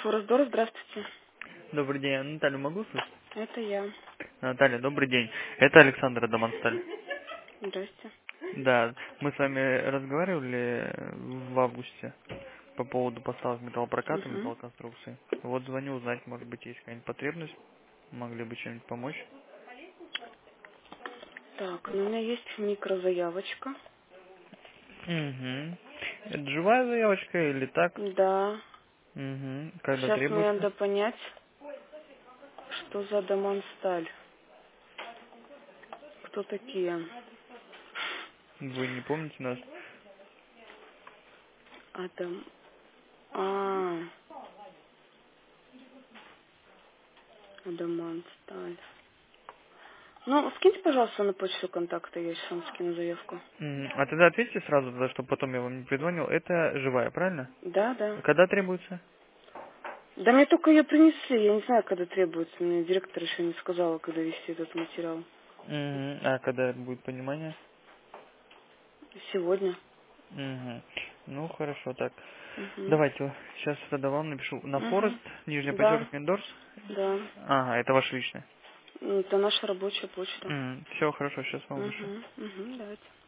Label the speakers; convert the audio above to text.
Speaker 1: Форестдор, здравствуйте.
Speaker 2: Добрый день, Наталья, могу слышать?
Speaker 1: Это я.
Speaker 2: Наталья, добрый день. Это Александр Адамансталь.
Speaker 1: Здрасте.
Speaker 2: Да, мы с вами разговаривали в августе по поводу поставок металлопроката,
Speaker 1: Угу.
Speaker 2: металлоконструкции. Вот звоню узнать, может быть, есть какая-нибудь потребность, могли бы чем-нибудь помочь.
Speaker 1: Так, ну, у меня есть микрозаявочка.
Speaker 2: Угу. Это живая заявочка или так?
Speaker 1: Да.
Speaker 2: Угу. Когда
Speaker 1: Сейчас мне
Speaker 2: требуется?
Speaker 1: надо понять, что за Адамансталь. Кто такие?
Speaker 2: Вы не помните нас?
Speaker 1: Адам... А, Адамансталь. Ну, скиньте, пожалуйста, на почту контакты, я сейчас вам скину заявку.
Speaker 2: А тогда ответьте сразу, чтобы потом я вам не перезвонил. Это живая, правильно?
Speaker 1: Да, да.
Speaker 2: Когда требуется?
Speaker 1: Да мне только ее принесли, я не знаю, когда требуется. Мне директор еще не сказала, когда вести этот материал.
Speaker 2: А когда будет понимание?
Speaker 1: Сегодня.
Speaker 2: Угу. Ну, хорошо, так.
Speaker 1: Угу.
Speaker 2: Давайте, сейчас тогда вам напишу. На
Speaker 1: Угу.
Speaker 2: Форест, нижний
Speaker 1: Да,
Speaker 2: подчеркивание, Мендорс.
Speaker 1: да.
Speaker 2: Ага, это ваш личный.
Speaker 1: Это наша рабочая почта.
Speaker 2: Все, хорошо, сейчас вам вышлю.
Speaker 1: Угу, угу, давайте.